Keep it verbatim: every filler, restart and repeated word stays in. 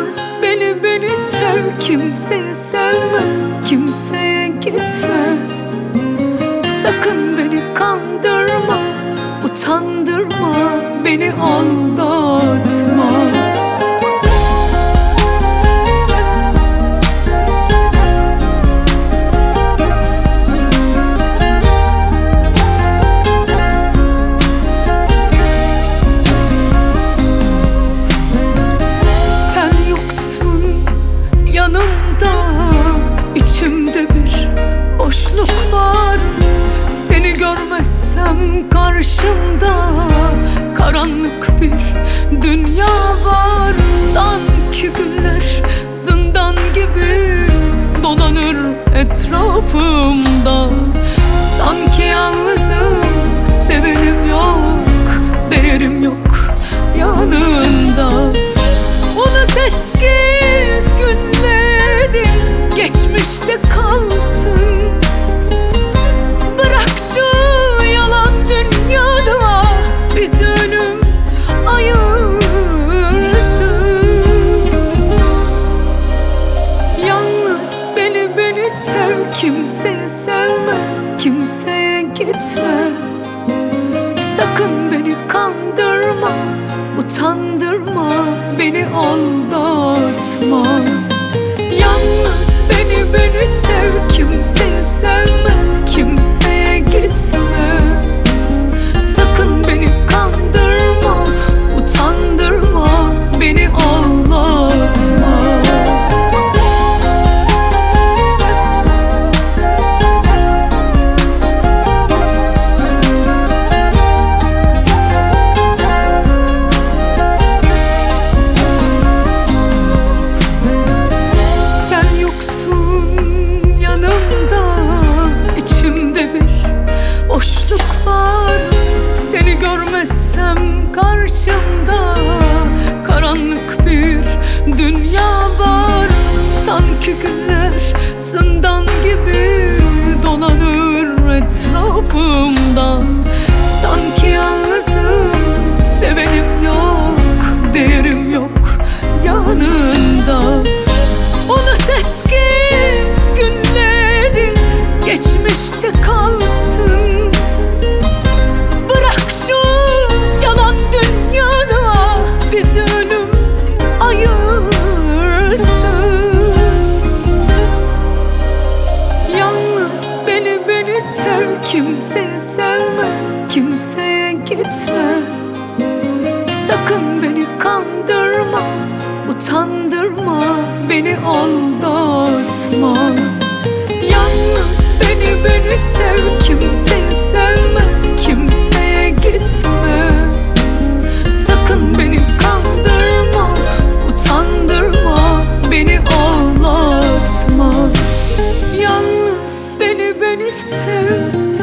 Yalnız beni beni sev, kimseyi sevme, kimseye gitme. Sakın beni kandırma, utandırma, beni aldatma. İçimde bir boşluk var. Seni görmezsem karşımda karanlık bir dünya var. Sanki günler zindan gibi dolanır etrafımda. Sanki yalnızım, sevenim yok, değerim yok yanında. Unut eski günleri, geçmişte kalsın. Bırak şu yalan dünyada bizi ölüm ayırsın. Yalnız beni beni sev, kimseyi sevme, kimseye gitme. Sakın beni kandırma, utandırma, beni aldatma. Yalnız beni beni sev, kimseyi sevme, kimseye gitme. Sakın beni kandırma, utandırma, beni aldatma. Seni görmezsem karşımda karanlık bir dünya var. Sanki günler zindan gibi dolanır etrafımda. Sanki yalnızım, sevenim yok, değerim yok yanında. Unut eski günleri, geçmişte kalsın. Bizi ölüm ayırsın. Yalnız beni beni sev, kimseyi sevme, kimseye gitme. Sakın beni kandırma, utandırma, beni aldatma. Yalnız beni beni sev, kimseyi sevme, kimseye gitme. Sakın beni kandırma, utandırma, beni ağlatma. Yalnız beni beni sev.